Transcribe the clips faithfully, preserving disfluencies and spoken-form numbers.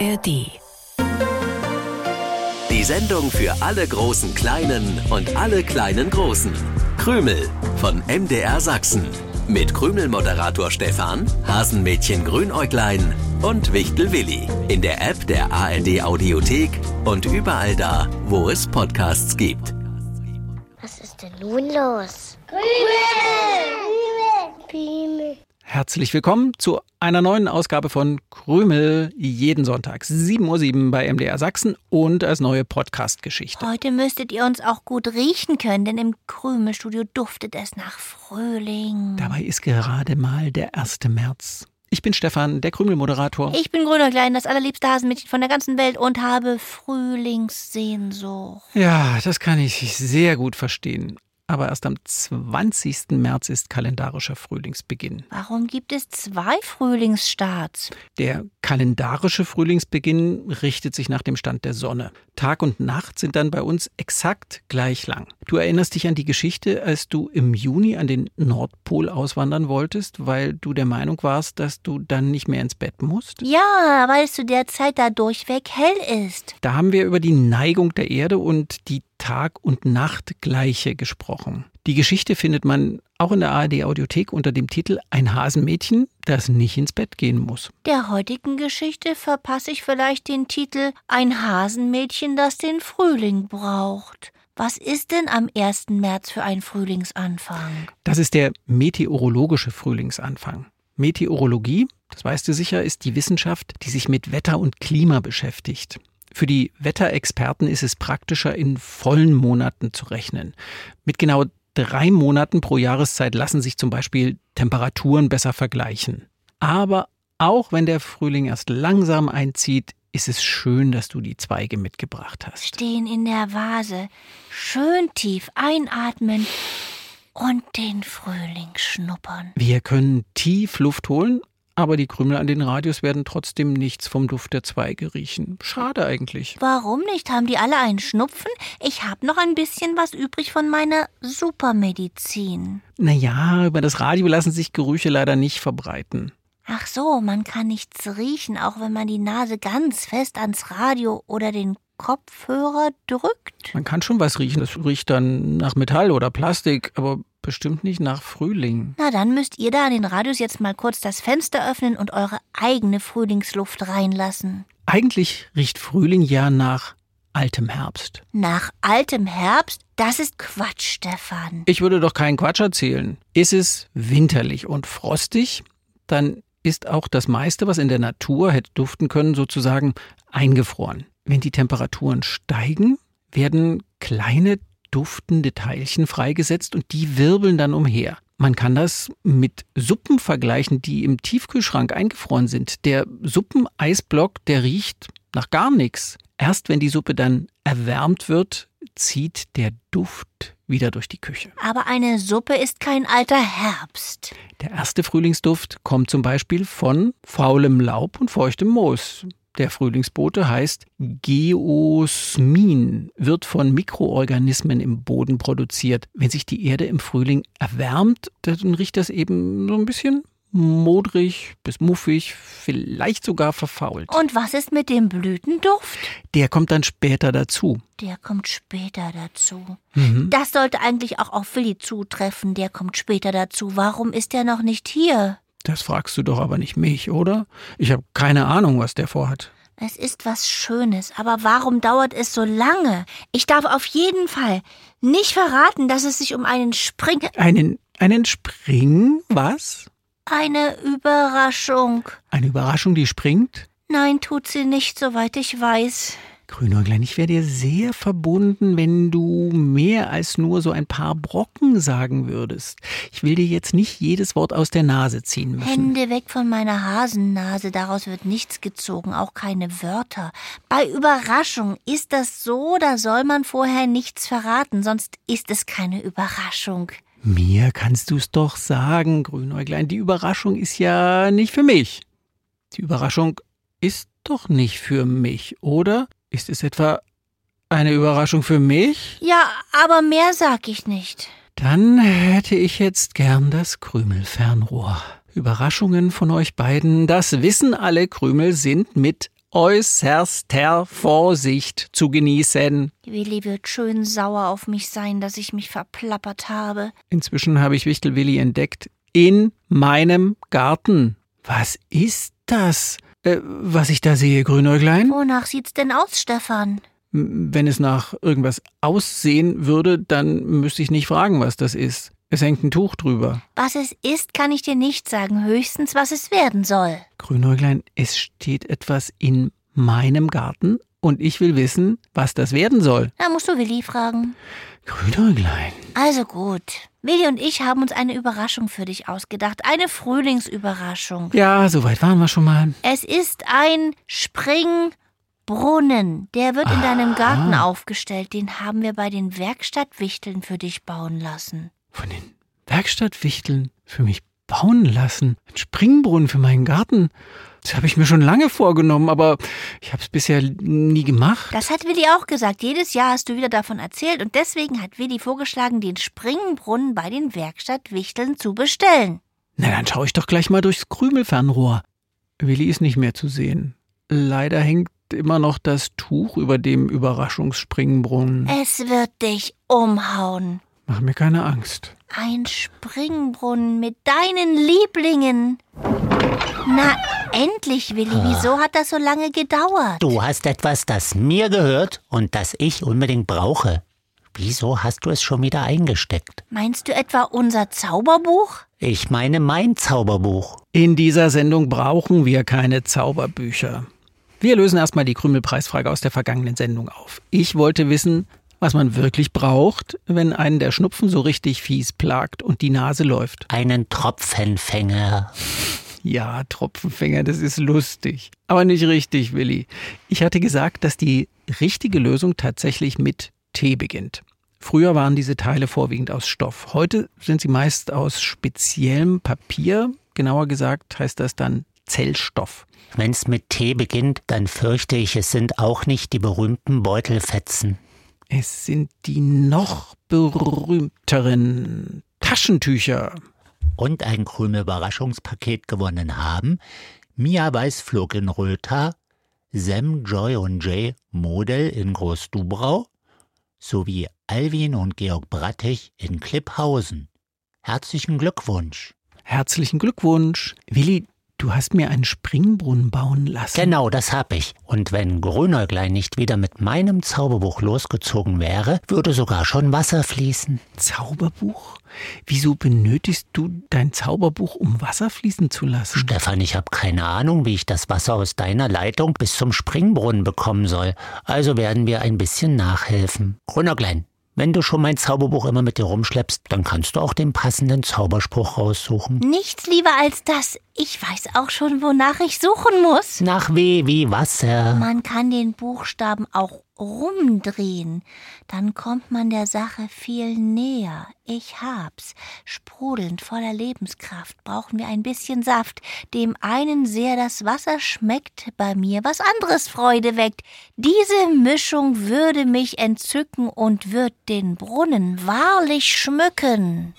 R D. Die Sendung für alle großen Kleinen und alle kleinen Großen. Krümel von M D R Sachsen. Mit Krümel-Moderator Stefan, Hasenmädchen Grünäuglein und Wichtel Willi. In der App der A R D Audiothek und überall da, wo es Podcasts gibt. Was ist denn nun los? Krümel! Krümel! Herzlich willkommen zu einer neuen Ausgabe von Krümel, jeden Sonntag sieben Uhr sieben bei M D R Sachsen und als neue Podcast-Geschichte. Heute müsstet ihr uns auch gut riechen können, denn im Krümelstudio duftet es nach Frühling. Dabei ist gerade mal der erste März. Ich bin Stefan, der Krümel-Moderator. Ich bin Grünäuglein, das allerliebste Hasenmädchen von der ganzen Welt und habe Frühlingssehnsucht. Ja, das kann ich sehr gut verstehen. Aber erst am zwanzigsten März ist kalendarischer Frühlingsbeginn. Warum gibt es zwei Frühlingsstarts? Der kalendarische Frühlingsbeginn richtet sich nach dem Stand der Sonne. Tag und Nacht sind dann bei uns exakt gleich lang. Du erinnerst dich an die Geschichte, als du im Juni an den Nordpol auswandern wolltest, weil du der Meinung warst, dass du dann nicht mehr ins Bett musst? Ja, weil es zu der Zeit da durchweg hell ist. Da haben wir über die Neigung der Erde und die Tag- und Nachtgleiche gesprochen. Die Geschichte findet man auch in der A R D Audiothek unter dem Titel Ein Hasenmädchen, das nicht ins Bett gehen muss. Der heutigen Geschichte verpasse ich vielleicht den Titel Ein Hasenmädchen, das den Frühling braucht. Was ist denn am ersten März für ein Frühlingsanfang? Das ist der meteorologische Frühlingsanfang. Meteorologie, das weißt du sicher, ist die Wissenschaft, die sich mit Wetter und Klima beschäftigt. Für die Wetterexperten ist es praktischer, in vollen Monaten zu rechnen. Mit genau drei Monaten pro Jahreszeit lassen sich zum Beispiel Temperaturen besser vergleichen. Aber auch wenn der Frühling erst langsam einzieht, ist es schön, dass du die Zweige mitgebracht hast. Stehen in der Vase, schön tief einatmen und den Frühling schnuppern. Wir können tief Luft holen, aber die Krümel an den Radios werden trotzdem nichts vom Duft der Zweige riechen. Schade eigentlich. Warum nicht? Haben die alle einen Schnupfen? Ich habe noch ein bisschen was übrig von meiner Supermedizin. Naja, über das Radio lassen sich Gerüche leider nicht verbreiten. Ach so, man kann nichts riechen, auch wenn man die Nase ganz fest ans Radio oder den Kopfhörer drückt. Man kann schon was riechen. Das riecht dann nach Metall oder Plastik, aber bestimmt nicht nach Frühling. Na, dann müsst ihr da an den Radios jetzt mal kurz das Fenster öffnen und eure eigene Frühlingsluft reinlassen. Eigentlich riecht Frühling ja nach altem Herbst. Nach altem Herbst? Das ist Quatsch, Stefan. Ich würde doch keinen Quatsch erzählen. Ist es winterlich und frostig, dann ist auch das meiste, was in der Natur hätte duften können, sozusagen eingefroren. Wenn die Temperaturen steigen, werden kleine duftende Teilchen freigesetzt und die wirbeln dann umher. Man kann das mit Suppen vergleichen, die im Tiefkühlschrank eingefroren sind. Der Suppeneisblock, der riecht nach gar nichts. Erst wenn die Suppe dann erwärmt wird, zieht der Duft wieder durch die Küche. Aber eine Suppe ist kein alter Herbst. Der erste Frühlingsduft kommt zum Beispiel von faulem Laub und feuchtem Moos. Der Frühlingsbote heißt Geosmin, wird von Mikroorganismen im Boden produziert. Wenn sich die Erde im Frühling erwärmt, dann riecht das eben so ein bisschen modrig bis muffig, vielleicht sogar verfault. Und was ist mit dem Blütenduft? Der kommt dann später dazu. Der kommt später dazu. Mhm. Das sollte eigentlich auch auf Willi zutreffen. Der kommt später dazu. Warum ist er noch nicht hier? Das fragst du doch aber nicht mich, oder? Ich habe keine Ahnung, was der vorhat. Es ist was Schönes, aber warum dauert es so lange? Ich darf auf jeden Fall nicht verraten, dass es sich um einen Spring... Einen, einen Spring, was? Eine Überraschung. Eine Überraschung, die springt? Nein, tut sie nicht, soweit ich weiß. Grünäuglein, ich wäre dir sehr verbunden, wenn du mehr als nur so ein paar Brocken sagen würdest. Ich will dir jetzt nicht jedes Wort aus der Nase ziehen müssen. Hände weg von meiner Hasennase, daraus wird nichts gezogen, auch keine Wörter. Bei Überraschung ist das so, da soll man vorher nichts verraten, sonst ist es keine Überraschung. Mir kannst du's doch sagen, Grünäuglein, die Überraschung ist ja nicht für mich. Die Überraschung ist doch nicht für mich, oder? Ist es etwa eine Überraschung für mich? Ja, aber mehr sag ich nicht. Dann hätte ich jetzt gern das Krümelfernrohr. Überraschungen von euch beiden, das wissen alle, Krümel sind mit äußerster Vorsicht zu genießen. Willi wird schön sauer auf mich sein, dass ich mich verplappert habe. Inzwischen habe ich Wichtel Willi entdeckt. In meinem Garten. Was ist das, äh, was ich da sehe, Grünäuglein? Wonach sieht's denn aus, Stefan? Wenn es nach irgendwas aussehen würde, dann müsste ich nicht fragen, was das ist. Es hängt ein Tuch drüber. Was es ist, kann ich dir nicht sagen. Höchstens, was es werden soll. Grünäuglein, es steht etwas in meinem Garten und ich will wissen, was das werden soll. Da musst du Willi fragen. Grünäuglein. Also gut. Willi und ich haben uns eine Überraschung für dich ausgedacht. Eine Frühlingsüberraschung. Ja, soweit waren wir schon mal. Es ist ein Springbrunnen. Der wird in deinem Garten aufgestellt. Den haben wir bei den Werkstattwichteln für dich bauen lassen. Von den Werkstattwichteln für mich bauen lassen? Ein Springbrunnen für meinen Garten? Das habe ich mir schon lange vorgenommen, aber ich habe es bisher nie gemacht. Das hat Willi auch gesagt. Jedes Jahr hast du wieder davon erzählt und deswegen hat Willi vorgeschlagen, den Springbrunnen bei den Werkstattwichteln zu bestellen. Na, dann schaue ich doch gleich mal durchs Krümelfernrohr. Willi ist nicht mehr zu sehen. Leider hängt immer noch das Tuch über dem Überraschungsspringbrunnen. Es wird dich umhauen. Mach mir keine Angst. Ein Springbrunnen mit deinen Lieblingen. Na, endlich, Willi. Wieso hat das so lange gedauert? Du hast etwas, das mir gehört und das ich unbedingt brauche. Wieso hast du es schon wieder eingesteckt? Meinst du etwa unser Zauberbuch? Ich meine mein Zauberbuch. In dieser Sendung brauchen wir keine Zauberbücher. Wir lösen erstmal die Krümelpreisfrage aus der vergangenen Sendung auf. Ich wollte wissen, was man wirklich braucht, wenn einen der Schnupfen so richtig fies plagt und die Nase läuft. Einen Tropfenfänger. Ja, Tropfenfänger, das ist lustig. Aber nicht richtig, Willi. Ich hatte gesagt, dass die richtige Lösung tatsächlich mit T beginnt. Früher waren diese Teile vorwiegend aus Stoff. Heute sind sie meist aus speziellem Papier. Genauer gesagt heißt das dann Zellstoff. Wenn es mit T beginnt, dann fürchte ich, es sind auch nicht die berühmten Beutelfetzen. Es sind die noch berühmteren Taschentücher. Und ein Krümel-Überraschungspaket gewonnen haben Mia Weißflug in Rötha, Sam, Joy und Jay Model in Groß-Dubrau sowie Alwin und Georg Brattig in Klipphausen. Herzlichen Glückwunsch. Herzlichen Glückwunsch. Willi, du hast mir einen Springbrunnen bauen lassen. Genau, das hab ich. Und wenn Grünäuglein nicht wieder mit meinem Zauberbuch losgezogen wäre, würde sogar schon Wasser fließen. Zauberbuch? Wieso benötigst du dein Zauberbuch, um Wasser fließen zu lassen? Stefan, ich habe keine Ahnung, wie ich das Wasser aus deiner Leitung bis zum Springbrunnen bekommen soll. Also werden wir ein bisschen nachhelfen. Grünäuglein, wenn du schon mein Zauberbuch immer mit dir rumschleppst, dann kannst du auch den passenden Zauberspruch raussuchen. Nichts lieber als das. Ich weiß auch schon, wonach ich suchen muss. Nach W wie Wasser. Man kann den Buchstaben auch rumdrehen. Dann kommt man der Sache viel näher. Ich hab's. Sprudelnd voller Lebenskraft brauchen wir ein bisschen Saft. Dem einen sehr das Wasser schmeckt, bei mir was anderes Freude weckt. Diese Mischung würde mich entzücken und wird den Brunnen wahrlich schmücken.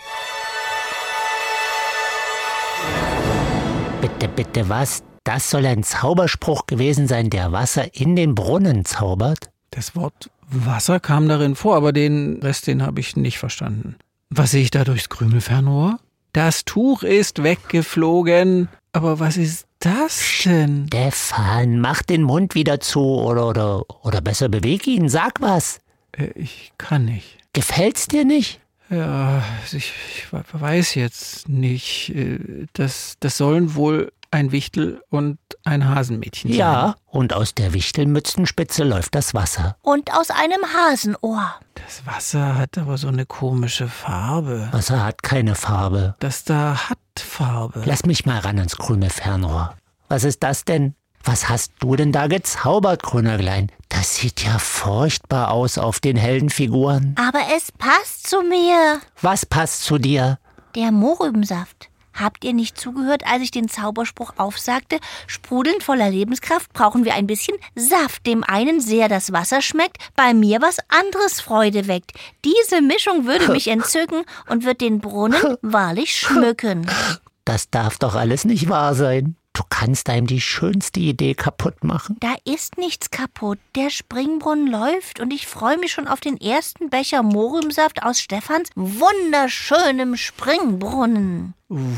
Bitte, bitte, was? Das soll ein Zauberspruch gewesen sein, der Wasser in den Brunnen zaubert? Das Wort Wasser kam darin vor, aber den Rest, den habe ich nicht verstanden. Was sehe ich da durchs Krümelfernrohr? Das Tuch ist weggeflogen. Aber was ist das denn? Stefan, mach den Mund wieder zu oder, oder, oder besser beweg ihn, sag was. Äh, ich kann nicht. Gefällt's dir nicht? Ja, ich, ich weiß jetzt nicht. Das, das sollen wohl ein Wichtel und ein Hasenmädchen sein. Ja, und aus der Wichtelmützenspitze läuft das Wasser. Und aus einem Hasenohr. Das Wasser hat aber so eine komische Farbe. Wasser hat keine Farbe. Das da hat Farbe. Lass mich mal ran ans grüne Fernrohr. Was ist das denn? Was hast du denn da gezaubert, Grünäuglein? Das sieht ja furchtbar aus auf den Heldenfiguren. Aber es passt zu mir. Was passt zu dir? Der Mohrrübensaft. Habt ihr nicht zugehört, als ich den Zauberspruch aufsagte? Sprudelnd voller Lebenskraft brauchen wir ein bisschen Saft. Dem einen sehr das Wasser schmeckt, bei mir was anderes Freude weckt. Diese Mischung würde mich entzücken und wird den Brunnen wahrlich schmücken. Das darf doch alles nicht wahr sein. Du kannst einem die schönste Idee kaputt machen. Da ist nichts kaputt. Der Springbrunnen läuft und ich freue mich schon auf den ersten Becher Mohrrübensaft aus Stefans wunderschönem Springbrunnen.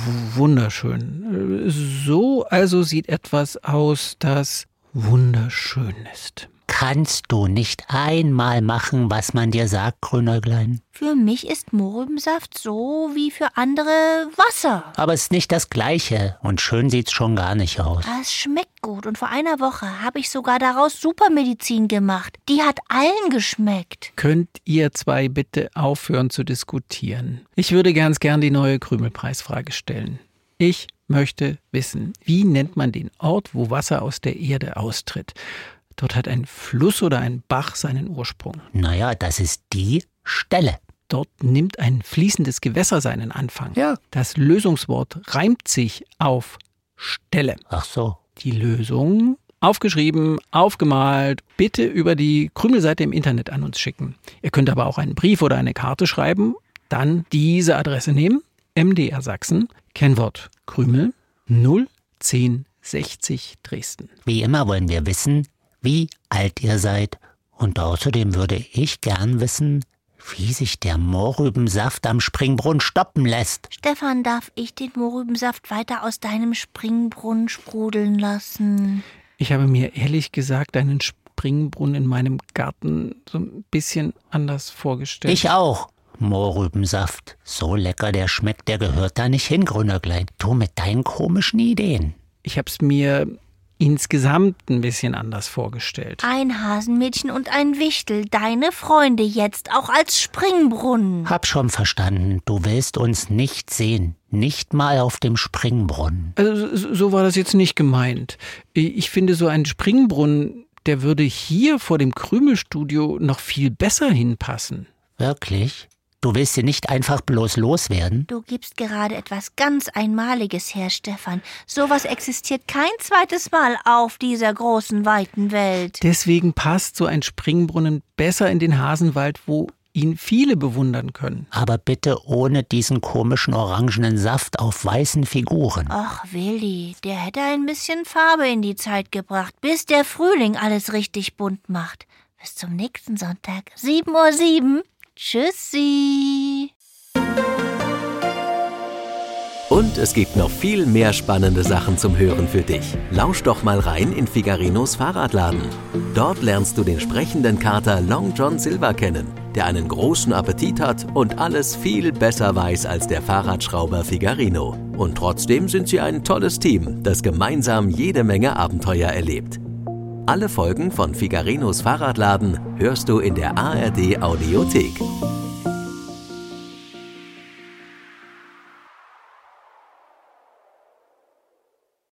Wunderschön. So also sieht etwas aus, das wunderschön ist. Kannst du nicht einmal machen, was man dir sagt, Grünäuglein? Für mich ist Mohrrübensaft so wie für andere Wasser. Aber es ist nicht das Gleiche und schön sieht's schon gar nicht aus. Es schmeckt gut und vor einer Woche habe ich sogar daraus Supermedizin gemacht. Die hat allen geschmeckt. Könnt ihr zwei bitte aufhören zu diskutieren? Ich würde ganz gern die neue Krümelpreisfrage stellen. Ich möchte wissen, wie nennt man den Ort, wo Wasser aus der Erde austritt? Dort hat ein Fluss oder ein Bach seinen Ursprung. Naja, das ist die Stelle. Dort nimmt ein fließendes Gewässer seinen Anfang. Ja. Das Lösungswort reimt sich auf Stelle. Ach so. Die Lösung aufgeschrieben, aufgemalt, bitte über die Krümelseite im Internet an uns schicken. Ihr könnt aber auch einen Brief oder eine Karte schreiben, dann diese Adresse nehmen, M D R Sachsen, Kennwort Krümel, null zehn sechzig Dresden. Wie immer wollen wir wissen, wie alt ihr seid. Und außerdem würde ich gern wissen, wie sich der Mohrrübensaft am Springbrunnen stoppen lässt. Stefan, darf ich den Mohrrübensaft weiter aus deinem Springbrunnen sprudeln lassen? Ich habe mir ehrlich gesagt einen Springbrunnen in meinem Garten so ein bisschen anders vorgestellt. Ich auch. Mohrrübensaft. So lecker der schmeckt, der gehört da nicht hin, Grünäuglein. Du mit deinen komischen Ideen. Ich habe es mir insgesamt ein bisschen anders vorgestellt. Ein Hasenmädchen und ein Wichtel, deine Freunde jetzt auch als Springbrunnen. Hab schon verstanden, du willst uns nicht sehen. Nicht mal auf dem Springbrunnen. Also, so war das jetzt nicht gemeint. Ich finde, so ein Springbrunnen, der würde hier vor dem Krümelstudio noch viel besser hinpassen. Wirklich? Du willst sie nicht einfach bloß loswerden? Du gibst gerade etwas ganz Einmaliges her, Stefan. Sowas existiert kein zweites Mal auf dieser großen, weiten Welt. Deswegen passt so ein Springbrunnen besser in den Hasenwald, wo ihn viele bewundern können. Aber bitte ohne diesen komischen orangenen Saft auf weißen Figuren. Ach, Willi, der hätte ein bisschen Farbe in die Zeit gebracht, bis der Frühling alles richtig bunt macht. Bis zum nächsten Sonntag, sieben Uhr sieben. Tschüssi. Und es gibt noch viel mehr spannende Sachen zum Hören für dich. Lausch doch mal rein in Figarinos Fahrradladen. Dort lernst du den sprechenden Kater Long John Silver kennen, der einen großen Appetit hat und alles viel besser weiß als der Fahrradschrauber Figarino. Und trotzdem sind sie ein tolles Team, das gemeinsam jede Menge Abenteuer erlebt. Alle Folgen von Figarinos Fahrradladen hörst du in der A R D Audiothek.